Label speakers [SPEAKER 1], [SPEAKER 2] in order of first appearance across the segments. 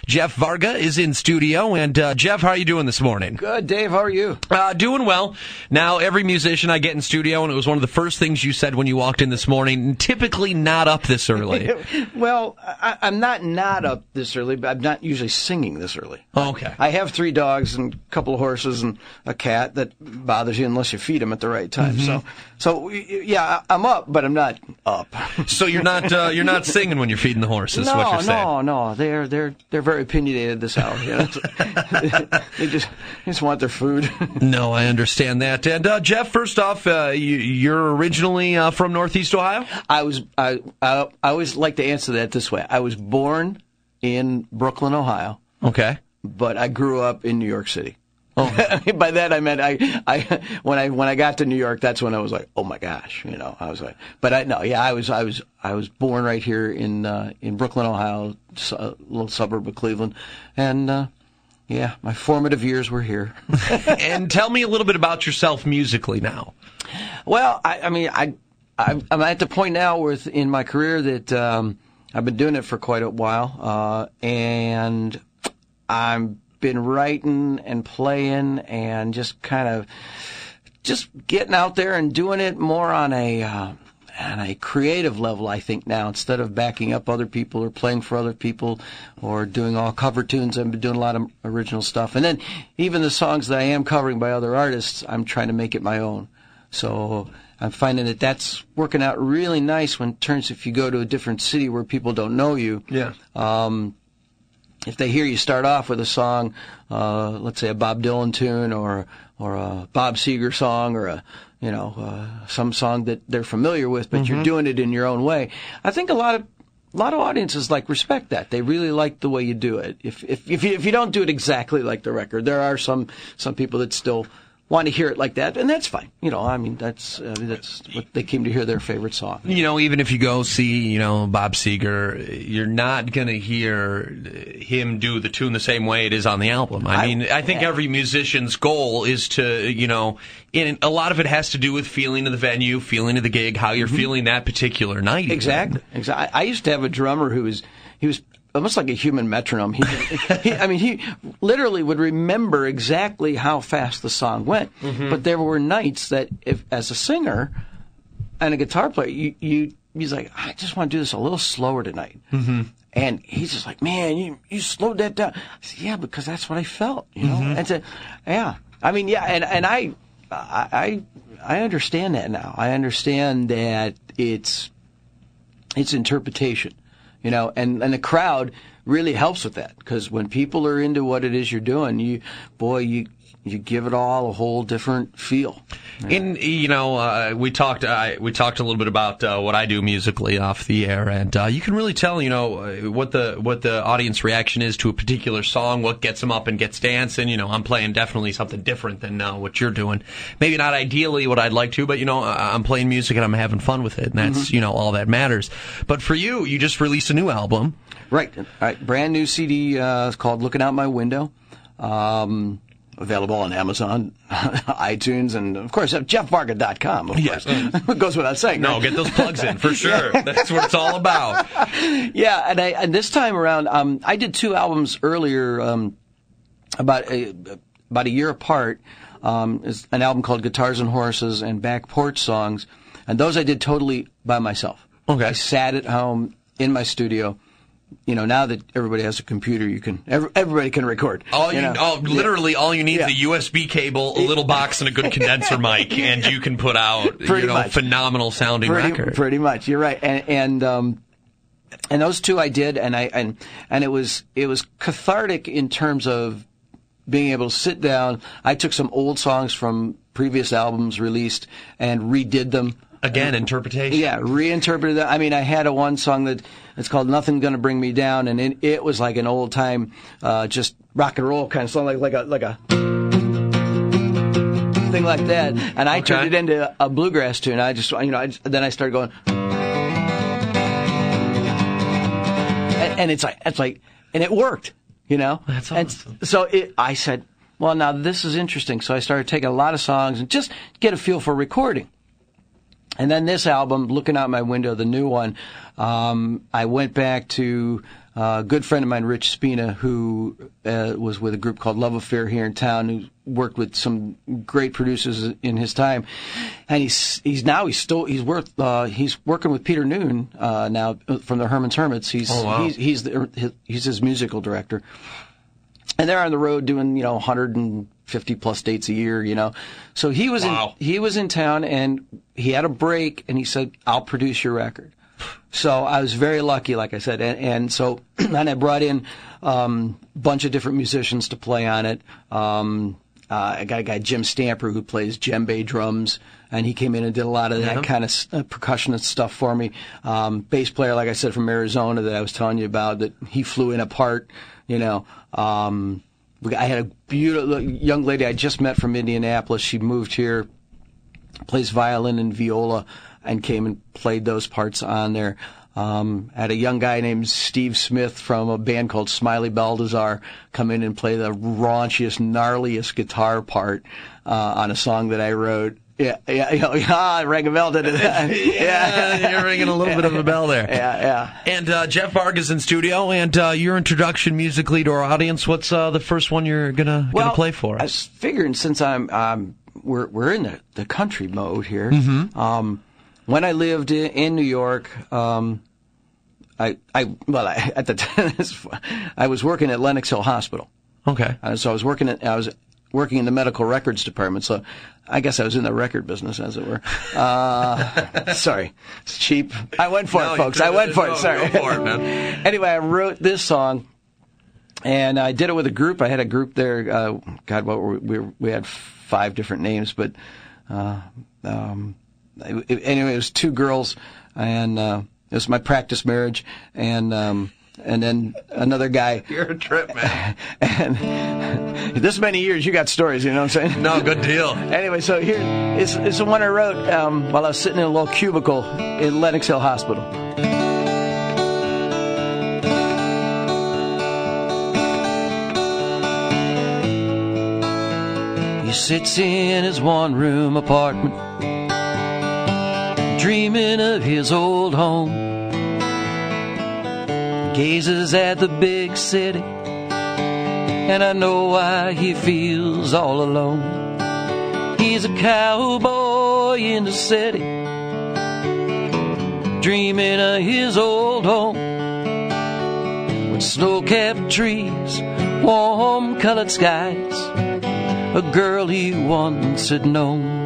[SPEAKER 1] Jeff Varga is in studio. And Jeff, how are you doing this morning?
[SPEAKER 2] Good, Dave. How are you?
[SPEAKER 1] Doing well. Now, every musician I get in studio, and it was one of the first things you said when you walked in this morning, typically not up this early.
[SPEAKER 2] Well, I'm not up this early, but I'm not usually singing this early.
[SPEAKER 1] Oh, okay.
[SPEAKER 2] I have 3 dogs and a couple of horses and a cat that bothers you unless you feed them at the right time.
[SPEAKER 1] Mm-hmm.
[SPEAKER 2] So yeah, I'm up, but I'm not up.
[SPEAKER 1] So you're not singing when you're feeding the horses.
[SPEAKER 2] No,
[SPEAKER 1] what you're saying.
[SPEAKER 2] No. They're very opinionated this hour. You know? they just want their food.
[SPEAKER 1] No, I understand that. And Jeff, first off, you're originally from Northeast Ohio?
[SPEAKER 2] I always like to answer that this way. I was born in Brooklyn, Ohio.
[SPEAKER 1] Okay.
[SPEAKER 2] But I grew up in New York City.
[SPEAKER 1] Oh.
[SPEAKER 2] By that I meant when I got to New York, that's when I was like, oh my gosh, you know. I was like, but I was born right here in Brooklyn, Ohio, a little suburb of Cleveland, and yeah, my formative years were here.
[SPEAKER 1] And tell me a little bit about yourself musically now.
[SPEAKER 2] Well, I'm at the point now in my career that I've been doing it for quite a while, and I've been writing and playing and just kind of just getting out there and doing it more on a creative level, I think, now, instead of backing up other people or playing for other people or doing all cover tunes. I've been doing a lot of original stuff. And then even the songs that I am covering by other artists, I'm trying to make it my own. So I'm finding that that's working out really nice if you go to a different city where people don't know you. Yeah. If they hear you start off with a song, let's say a Bob Dylan tune or a Bob Seger song or some song that they're familiar with, but you're doing it in your own way. I think a lot of audiences respect that. They really like the way you do it. If you don't do it exactly like the record, there are some people that still want to hear it like that, and that's fine. That's what they came to hear, their favorite song.
[SPEAKER 1] Even if you go see, Bob Seger, you're not going to hear him do the tune the same way it is on the album. I think every musician's goal is to, and a lot of it has to do with feeling of the venue, feeling of the gig, how you're feeling that particular night.
[SPEAKER 2] Exactly. I used to have a drummer who was almost like a human metronome. He literally would remember exactly how fast the song went. But there were nights that, as a singer and a guitar player, he's like, I just want to do this a little slower tonight. And he's just like, man, you slowed that down. I said, yeah, because that's what I felt, And so, yeah, and I understand that now. I understand that it's interpretation. And the crowd really helps with that, because when people are into what it is you're doing, you give it all a whole different feel.
[SPEAKER 1] And we talked a little bit about what I do musically off the air, and you can really tell what the audience reaction is to a particular song, what gets them up and gets dancing. I'm playing definitely something different than what you're doing. Maybe not ideally what I'd like to, but I'm playing music and I'm having fun with it, and that's all that matters. But for you just released a new album,
[SPEAKER 2] right? Brand new CD. It's called "Looking Out My Window." Available on Amazon, iTunes, and, of course, at JeffVarga.com, of course. It goes without saying.
[SPEAKER 1] No, get those plugs in, for sure. That's what it's all about.
[SPEAKER 2] Yeah, and this time around, I did 2 albums earlier, about a year apart. It's an album called Guitars and Horses and Back Porch Songs, and those I did totally by myself.
[SPEAKER 1] Okay.
[SPEAKER 2] I sat at home in my studio. Now that everybody has a computer, everybody can record.
[SPEAKER 1] Literally all you need is a USB cable, a little box, and a good condenser mic, and you can put out phenomenal sounding record.
[SPEAKER 2] Pretty much, you're right. And those 2 I did, and it was cathartic in terms of being able to sit down. I took some old songs from previous albums released and redid them.
[SPEAKER 1] Again, interpretation.
[SPEAKER 2] Yeah, reinterpreted that. I had one song it's called "Nothing Gonna Bring Me Down," and it was like an old time, just rock and roll kind of song, like a thing like that. And I turned it into a bluegrass tune. I just, then I started going, and it's like, and it worked,
[SPEAKER 1] That's awesome.
[SPEAKER 2] And so I said, well, now this is interesting. So I started taking a lot of songs and just get a feel for recording. And then this album, Looking Out My Window, the new one, I went back to a good friend of mine, Rich Spina, who was with a group called Love Affair here in town, who worked with some great producers in his time, and he's working with Peter Noon now from the Herman's Hermits. He's his musical director, and they're on the road doing 150 plus dates a year. So he was in town, and he had a break, and he said, "I'll produce your record." So I was very lucky, like I said, and so and I brought in a bunch of different musicians to play on it. I got a guy, Jim Stamper, who plays djembe drums, and he came in and did a lot of that kind of percussionist stuff for me. Bass player, like I said, from Arizona that I was telling you about, that he flew in a part, I had a beautiful young lady I just met from Indianapolis. She moved here, plays violin and viola, and came and played those parts on there. Had a young guy named Steve Smith from a band called Smiley Balthazar come in and play the raunchiest, gnarliest guitar part on a song that I wrote. Yeah, I rang a bell, didn't it?
[SPEAKER 1] Yeah, you're ringing a little bit of a bell there.
[SPEAKER 2] Yeah.
[SPEAKER 1] And Jeff Vargas in studio, and your introduction musically to our audience. What's the first one you're gonna play for us?
[SPEAKER 2] I was figuring, since we're in the country mode here.
[SPEAKER 1] Mm-hmm.
[SPEAKER 2] When I lived in New York, at the time I was working at Lenox Hill Hospital.
[SPEAKER 1] Okay.
[SPEAKER 2] So I was working in the medical records department. So I guess I was in the record business, as it were. Sorry, it's cheap. I went for it, folks. I went for it. Sorry.
[SPEAKER 1] Go for it, man.
[SPEAKER 2] Anyway, I wrote this song, and I did it with a group. I had a group there. God, what were we had 5 different names, but anyway, it was 2 girls, and it was my practice marriage, and then another guy.
[SPEAKER 1] You're a trip, man.
[SPEAKER 2] And this many years, you got stories, you know what I'm saying?
[SPEAKER 1] No, good deal.
[SPEAKER 2] Anyway, so here is the one I wrote while I was sitting in a little cubicle in Lenox Hill Hospital. He sits in his one-room apartment, dreaming of his old home, gazes at the big city, and I know why he feels all alone. He's a cowboy in the city, dreaming of his old home, with snow-capped trees, warm-colored skies, a girl he once had known.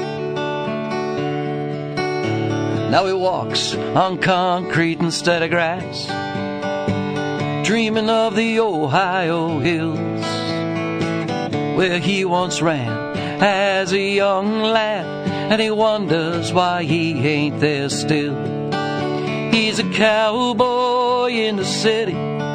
[SPEAKER 2] Now he walks on concrete instead of grass, dreaming of the Ohio hills, where he once ran as a young lad, and he wonders why he ain't there still. He's a cowboy in the city,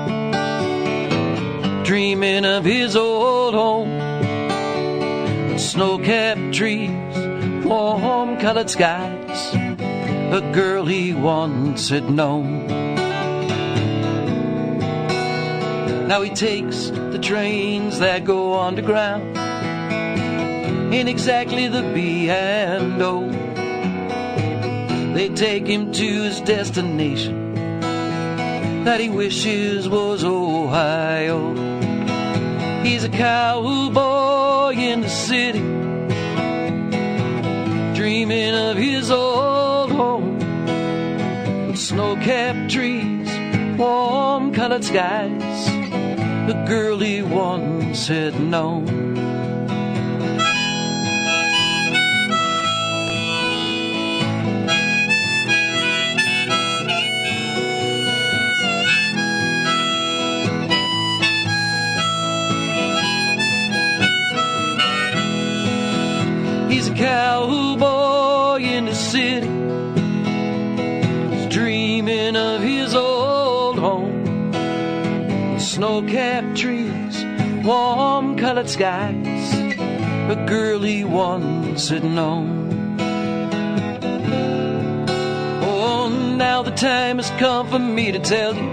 [SPEAKER 2] dreaming of his old home, snow-capped trees, warm-colored skies, a girl he once had known. Now he takes the trains that go underground in exactly the B and O. They take him to his destination that he wishes was Ohio. He's a cowboy in the city, dreaming of his old home, with snow-capped trees, warm-colored skies, the girl he once had known. He's a cowboy in the city, he's dreaming of his old home, snow-capped trees, warm-colored skies, a girl he once had known. Oh, now the time has come for me to tell you,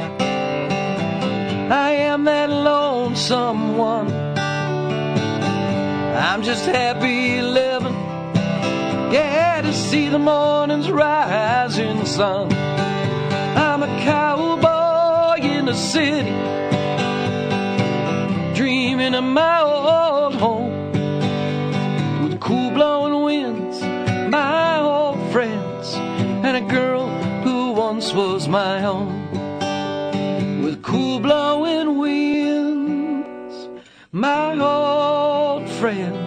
[SPEAKER 2] I am that lonesome one. I'm just happy living, yeah, to see the morning's rising sun. I'm a cowboy city, dreaming of my old home, with cool blowing winds, my old friends, and a girl who once was my own. With cool blowing winds, my old friends,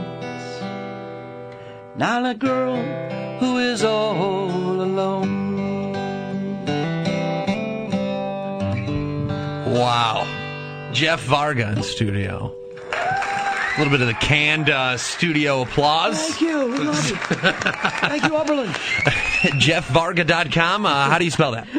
[SPEAKER 2] not a girl who is all alone.
[SPEAKER 1] Wow. Jeff Varga in studio. A little bit of the canned studio applause.
[SPEAKER 2] Thank you. We love you. Thank you, Oberlin.
[SPEAKER 1] JeffVarga.com. How do you spell that?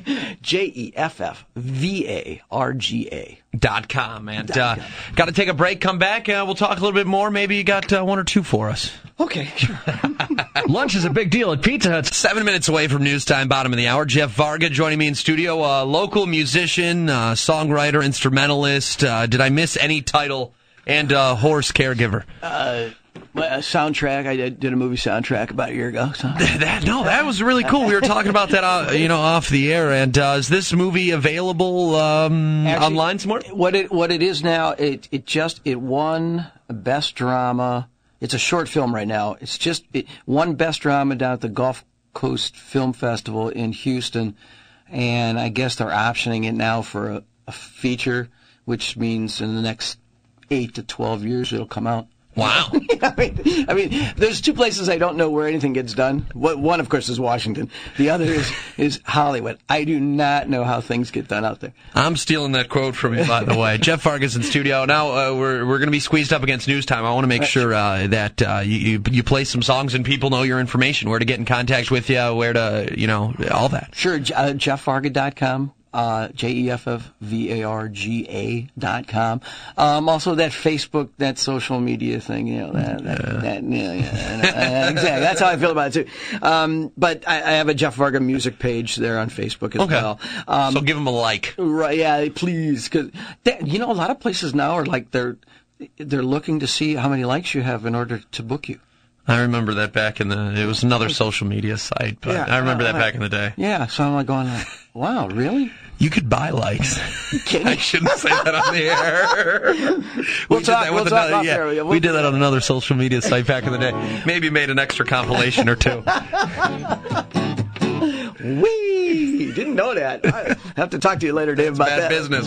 [SPEAKER 2] JeffVarga.com.
[SPEAKER 1] And got to take a break, come back. We'll talk a little bit more. Maybe you got one or two for us.
[SPEAKER 2] Okay, sure.
[SPEAKER 3] Lunch is a big deal at Pizza Hut.
[SPEAKER 1] 7 minutes away from news time, bottom of the hour. Jeff Varga joining me in studio. Local musician, songwriter, instrumentalist. Did I miss any title? And horse caregiver.
[SPEAKER 2] Soundtrack. I did a movie soundtrack about a year ago. So.
[SPEAKER 1] That was really cool. We were talking about that, off the air. And is this movie available actually, online somewhere?
[SPEAKER 2] What it is now? It won Best Drama. It's a short film right now. It won Best Drama down at the Gulf Coast Film Festival in Houston, and I guess they're optioning it now for a feature, which means in the next 8 to 12 years it'll come out.
[SPEAKER 1] Wow.
[SPEAKER 2] I mean, there's two places I don't know where anything gets done. One, of course, is Washington. The other is Hollywood. I do not know how things get done out there.
[SPEAKER 1] I'm stealing that quote from you, by the way. Jeff Varga's in studio. Now, we're going to be squeezed up against news time. I want to make sure that you play some songs and people know your information, where to get in contact with you, where to, all that.
[SPEAKER 2] Sure, JeffVarga.com. JeffVarga.com. Also that Facebook, that social media thing, exactly. That's how I feel about it too. But I have a Jeff Varga music page there on Facebook as well.
[SPEAKER 1] So give them a like.
[SPEAKER 2] Right, yeah, please. Cause, a lot of places now are like, they're looking to see how many likes you have in order to book you.
[SPEAKER 1] I remember that back it was another social media site, but I remember that back in the day.
[SPEAKER 2] Yeah, so I'm like going, wow, really?
[SPEAKER 1] You could buy likes. I shouldn't say that on the air. We did that on another social media site back in the day. Maybe made an extra compilation or two.
[SPEAKER 2] Wee! Didn't know that. I have to talk to you later, Dave, about
[SPEAKER 1] bad
[SPEAKER 2] that.
[SPEAKER 1] Business.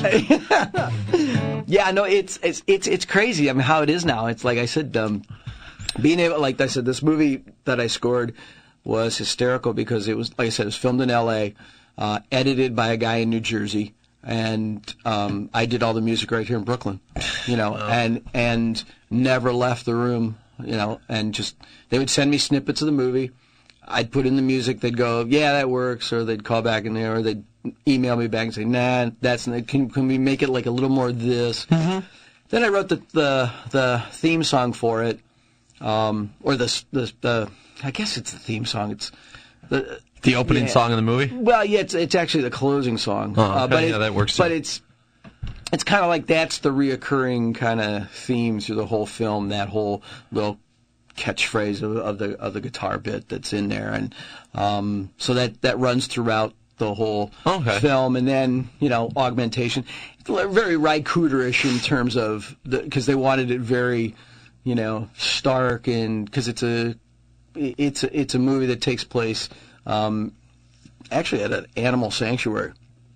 [SPEAKER 2] Yeah, no, it's crazy. I mean, how it is now. It's like I said, being able, like I said, this movie that I scored was hysterical because it was, like I said, it was filmed in L.A., edited by a guy in New Jersey, and I did all the music right here in Brooklyn, and never left the room, and just, they would send me snippets of the movie. I'd put in the music, they'd go, yeah, that works, or they'd call back in there, or they'd email me back and say, nah, that's not, can we make it like a little more this? Mm-hmm. Then I wrote the theme song for it. Or the I guess it's the theme song. It's
[SPEAKER 1] the opening song of the movie.
[SPEAKER 2] Well, yeah, it's actually the closing song.
[SPEAKER 1] Oh, okay. That works.
[SPEAKER 2] But it's kind of like that's the reoccurring kind of theme through the whole film. That whole little catchphrase of the guitar bit that's in there, and so that runs throughout the whole film, and then augmentation. It's very Ry Cooder-ish in terms of because they wanted it very. Stark, and because it's a movie that takes place actually at an animal sanctuary,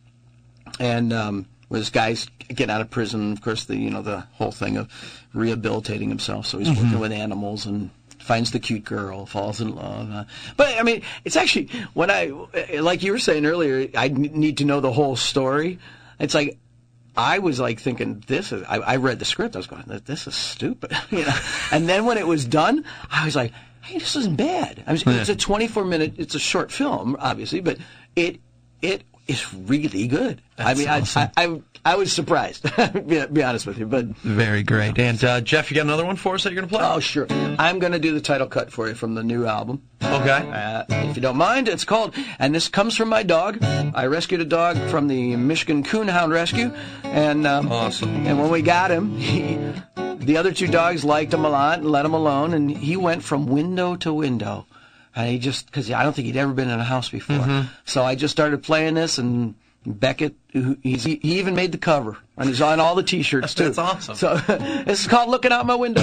[SPEAKER 2] and where this guy's getting out of prison. Of course, the whole thing of rehabilitating himself. So he's working with animals and finds the cute girl, falls in love. But I mean, it's actually when like you were saying earlier, I need to know the whole story. It's like. I was like thinking, I read the script, I was going, this is stupid, And then when it was done, I was like, hey, this isn't bad. It's a 24-minute, it's a short film, obviously, but it is really good.
[SPEAKER 1] That's awesome.
[SPEAKER 2] I was surprised, be honest with you. But
[SPEAKER 1] very great. And Jeff, you got another one for us that you're going to play?
[SPEAKER 2] Oh, sure. I'm going to do the title cut for you from the new album.
[SPEAKER 1] Okay.
[SPEAKER 2] If you don't mind, it's called, and this comes from my dog. I rescued a dog from the Michigan Coonhound Rescue, and
[SPEAKER 1] awesome.
[SPEAKER 2] And when we got him, the other two dogs liked him a lot and let him alone, and he went from window to window. And he just, because I don't think he'd ever been in a house before. Mm-hmm. So I just started playing this, and Beckett, he even made the cover, and he's on all the T-shirts too.
[SPEAKER 1] That's awesome.
[SPEAKER 2] So this is called "Looking Out My Window."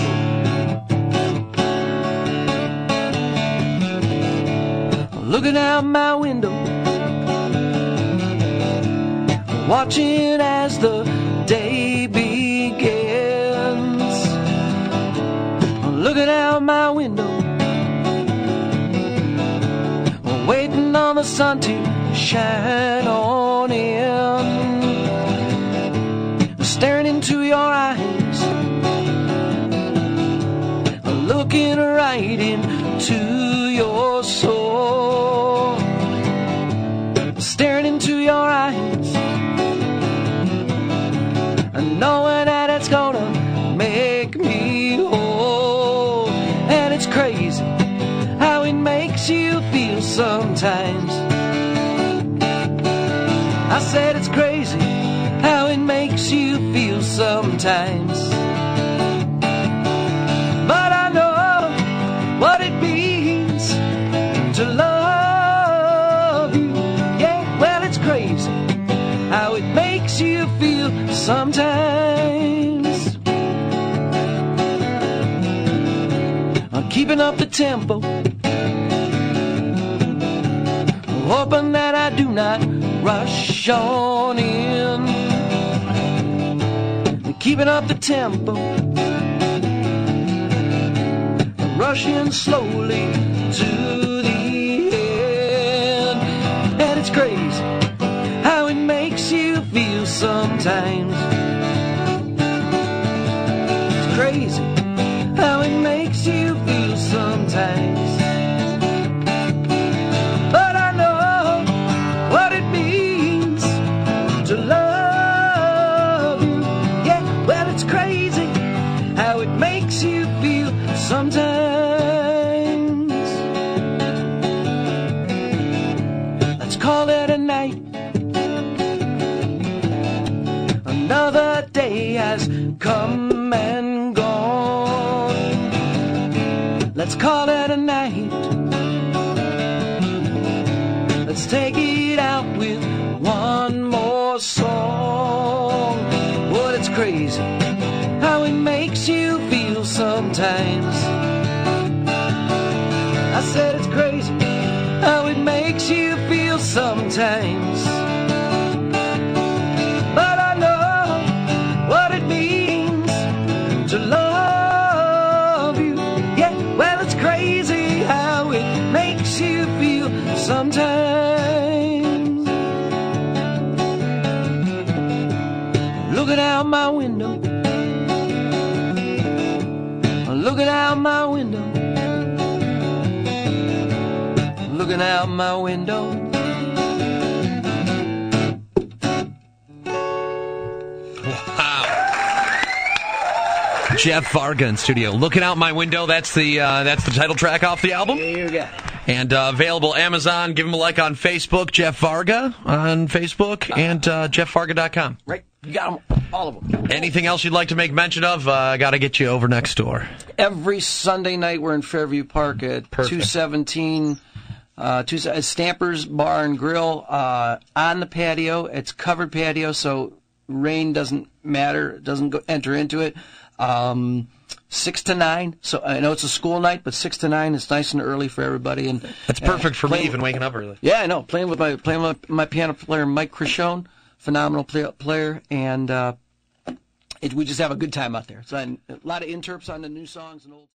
[SPEAKER 2] Looking out my window, watching as the day begins. Looking out my window, waiting on the sun to shine on in. Staring into your eyes, looking right into your soul. Staring into your eyes, knowing that it's gonna make me whole. And it's crazy how it makes you feel sometimes. I said it's crazy how it makes you feel sometimes. But I know what it means to love you. Yeah, well, it's crazy how it makes you feel sometimes. I'm keeping up the tempo, hoping that I do not rush on in. Keeping up the tempo, rushing slowly to the end. And it's crazy how it makes you feel sometimes. It's crazy how it makes you feel sometimes. But I know what it means to love you. Yeah, well, it's crazy how it makes you feel sometimes. Let's call it a night. Another day has come and gone. Let's call it a night. Let's take it out with one more song. Well, it's crazy how it makes you feel sometimes. I said it's crazy how it makes you feel sometimes. But I know what it means to love you. Yeah, well, it's crazy how it makes you feel sometimes. Looking out my window, looking out my window, looking out my window.
[SPEAKER 1] Jeff Varga in studio. Looking Out My Window. That's the title track off the album.
[SPEAKER 2] You got it.
[SPEAKER 1] And available Amazon. Give him a like on Facebook. Jeff Varga on Facebook and jeffvarga.com.
[SPEAKER 2] Right. You got them, all of them.
[SPEAKER 1] Anything else you'd like to make mention of? Got to get you over next door.
[SPEAKER 2] Every Sunday night we're in Fairview Park at 217 Stampers Bar and Grill on the patio. It's covered patio, so rain doesn't matter. It doesn't enter into it. 6 to 9. So I know it's a school night, but 6 to 9 is nice and early for everybody. And
[SPEAKER 1] that's perfect for me, even waking up early.
[SPEAKER 2] Yeah, I know. Playing with my piano player, Mike Crishone, phenomenal player, and we just have a good time out there. So a lot of interps on the new songs and old.